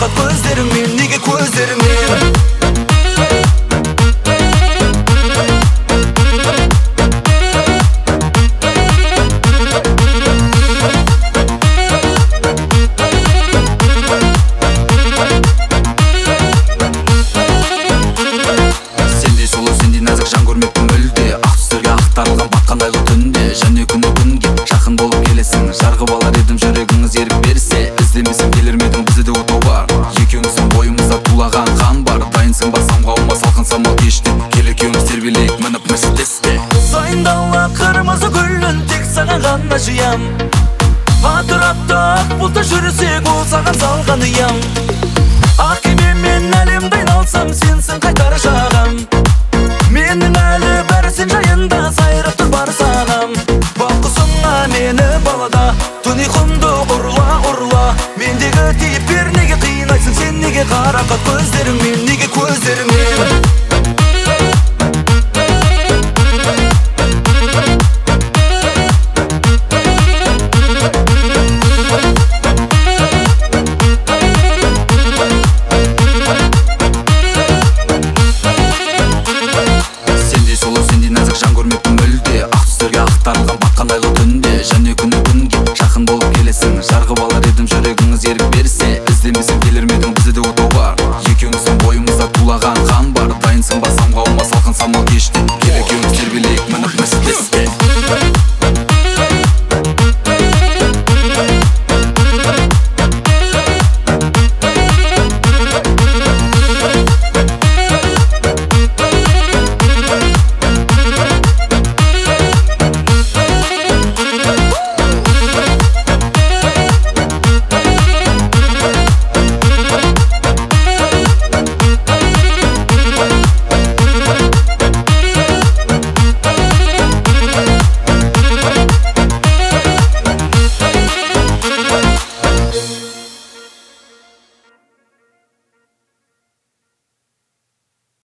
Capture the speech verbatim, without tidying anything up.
қарақат көздеріңмен, неге көздеріңмен? Сендей сұлу, сендей нәзік жан көрмеппін мүлде. Ақ түстерге ақтарылған батқан айлы түнде. Және күні күнге жақын болып келесің. Жарғып алар едім жүрегіңіз ерік берсе. Іздемесем келер ме едің, бізде де отау бар. Екеуміздің бойымызда тулаған қан бар. Дайынсың ба самға аума салқын самал кеште. Кел екеуміз тербелейік мініп мерседесте. Сайындала қырмызы гүлін тек саған ғана жиям. Атырапта ақ бұлтта жүрсек, ол саған салған ұям. Ақ кемемен әлемді айналсам, сенсің қайтар жағам. Менің әлі бәрі сен жайында, сайрап тұр бар сағам. Бақ құсыңа мені балада, түн ұйқымды ұрла ұрла. Мендегі тиіп бер, неге қинайсың сен, неге қарақат көздеріңмен, неге көздеріңмен? Жан көрмеппін мүлде. Ақ түстерге ақтарылған батқан айлы түнде. Және күні күнге жақын болып келесің. Жарғып алар едім жүрегіңіз ерік берсе.